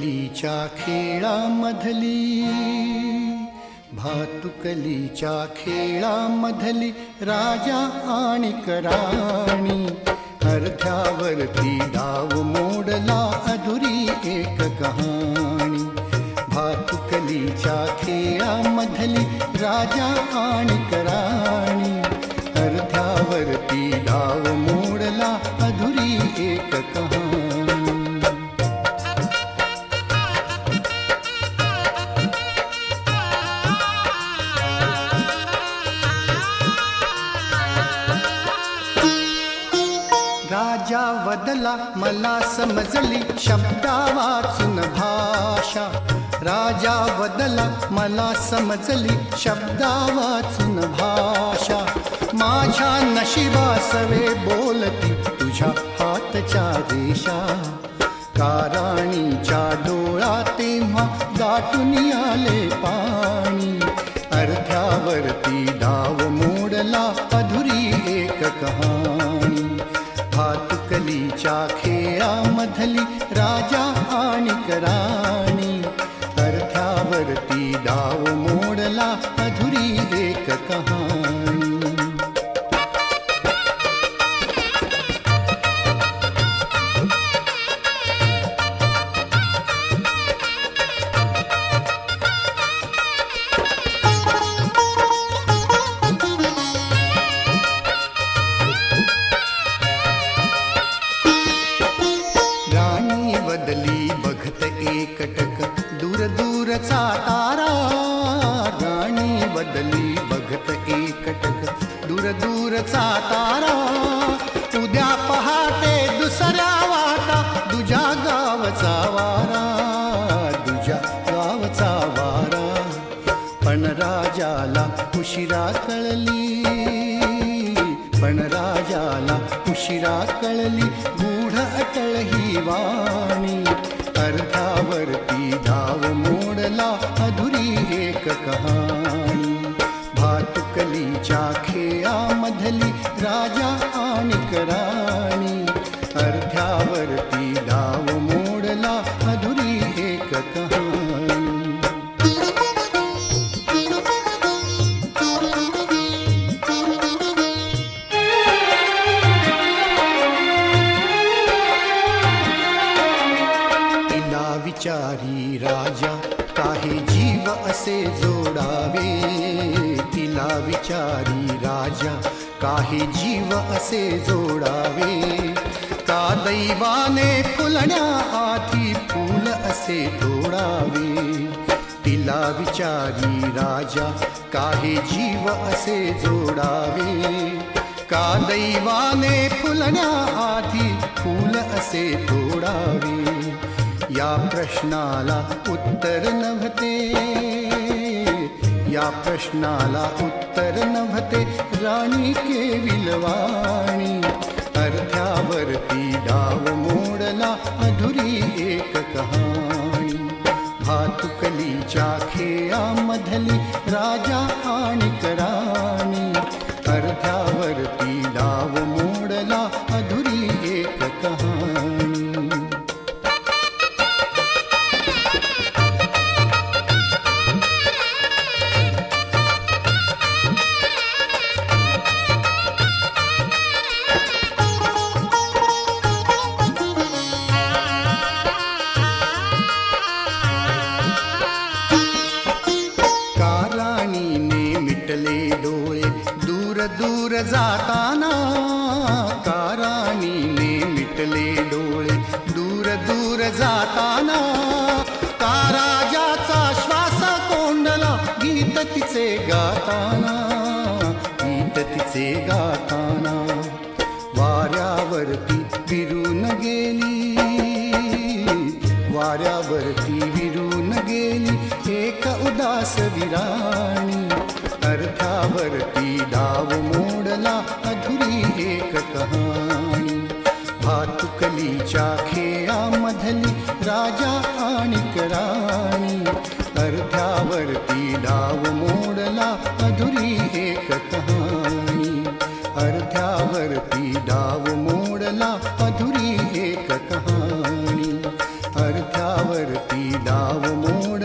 भातुकलीच्या खेळामधली, भातुकलीच्या खेळामधली राजा आणि राणी, अर्ध्यावरती डाव मोडला अधुरी एक कहाणी. भातुकलीच्या खेळामधली राजा आणि राणी, अर्ध्यावरती डाव मोडला अधुरी एक कहाणी. राजा वदला मला समजली शब्दा वाचून भाषा, राजा वदला मला समजली शब्दा वाचून भाषा. माझ्या नशिबासवे बोलती तुझ्या हातच्या रेषा, काराणीच्या डोळा तेव्हा दाटून आले पाणी, अर्ध्यावरती डाव मोडला अधुरी एक कहाणी. भातुकलीच्या खेळामधली राजा आणि राणी, अर्ध्यावरती डाव मोडला अधुरी एक कहाणी. बदली बघत एकटक दूर दूरचा तारा, राणी बदली बघत एकटक दूर दूरचा तारा. उद्या पहाटे दुसऱ्या वाटा दुजा गावचा वारा, दुजा गावचा वारा. पण राजाला उशिरा कळली, पण राजाला उशिरा कळली गूढ अटळ ही वाणी, अर्ध्यावरती डाव मोडला अधुरी एक कहाणी. भातुकलीच्या खेळामधली राजा आणि राणी, अर्ध्यावरती डाव मोडला अधुरी एक कहाणी. विचारी राजा काहे जीव असे जोडावे, तिला विचारी राजा काहे जीव असे जोडावे. का दैवाने फुलण्या आधी फूल असे तोडावे, तिला विचारी राजा काहे जीव असे जोडावे. का दैवाने फुलण्या आधी फूल असे तोडावे. या प्रश्नाला उत्तर नव्हते, या प्रश्नाला उत्तर नव्हते राणी केविलवाणी, अर्ध्यावरती डाव मोडला अधुरी एक कहाणी. भातुकलीच्या खेळामधली राजा आणि राणी, अर्ध्यावरती डाव मोडला अधुरी एक कहाणी. डोळे दूर दूर जाताना, काराणीने मिटले डोळे दूर दूर जाताना. का राजाचा श्वास कोंडला गीत तिचे गाताना, गीत तिचे गाताना. वाऱ्यावरती विरून गेली, वाऱ्यावरती विरून गेली एक उदास विराणी, अर्ध्यावरती डाव मोडला अधुरी एक कहाणी. भातुकलीच्या खेळामधली राजा आणि राणी, अर्ध्यावरती डाव मोडला अधुरी एक कहाणी. अर्ध्यावरती डाव मोडला अधुरी एक कहाणी. अर्ध्यावरती डाव मोडला